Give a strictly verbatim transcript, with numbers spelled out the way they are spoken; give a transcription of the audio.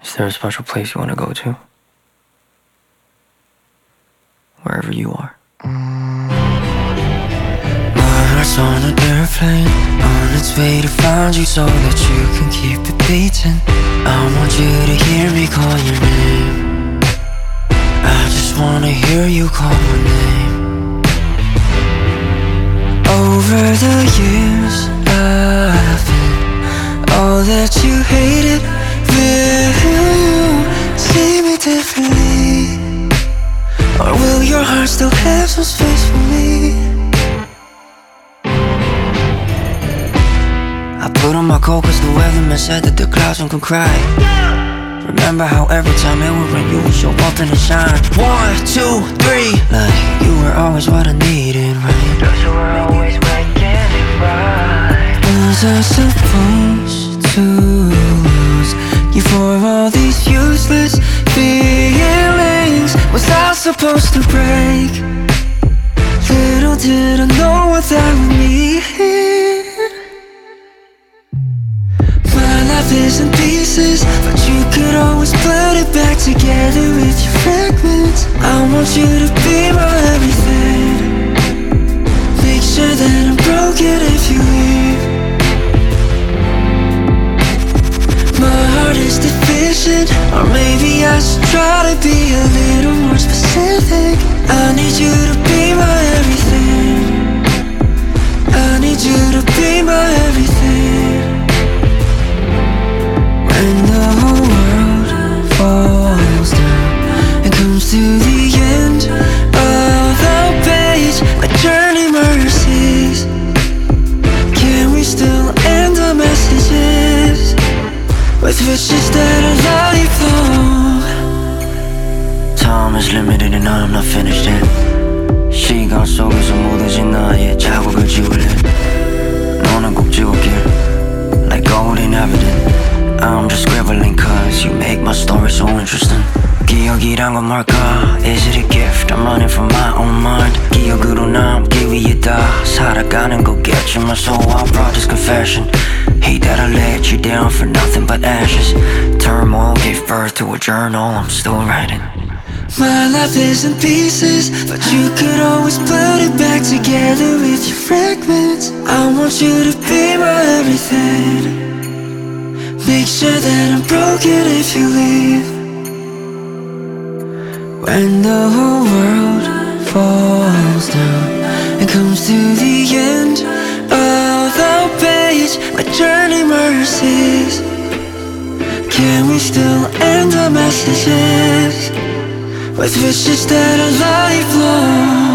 Is there a special place you want to go to? Wherever you are. My heart's on an airplane, on its way to find you so that you can keep it beating. I want you to hear me call your name. I just wanna hear you call my name. Over the years I've been all that you hated. Will you see me differently? Or will your heart still have some space for me? I put on my coat cause the weatherman said that the clouds don't cry. Remember how every time it would rain you would show up and shine. One, two, three. Like you were always what I needed, right? Cause you were always making it right. Was I supposed to lose you for all these useless feelings? Was I supposed to break? Little did I know what that would mean. My life is in pieces, but you could always put it back together with your fragments. I want you to be my everything. Make sure that I'm broken if you leave. My heart is deficient, or maybe I should try to be a little more specific. I need you to be my everything. I need you to be my everything. When the whole world falls down and comes to the end of the page, like journey mercies, can we still end our messages with wishes that are lifelong? Time is limited and I'm not finished yet. 시간 속에서 묻어진 나의 자국을 지울래. 너는 꼭 지울게 like gold in evidence. I'm just scribbling cause you make my story so interesting. 기억이란 건 뭘까? Is it a gift? I'm running from my own mind. 기억으로 남기 위해 다 살아가는 거겠지만 so I brought this confession. Hate that I let you down for nothing but ashes. Turmoil gave birth to a journal I'm still writing. My life is in pieces, but you could always put it back together with your fragments. I want you to be my everything. Make sure that I'm broken if you leave. When the whole world falls down and comes to the end of the page, like journey mercies, can we still end our messages with wishes that are lifelong?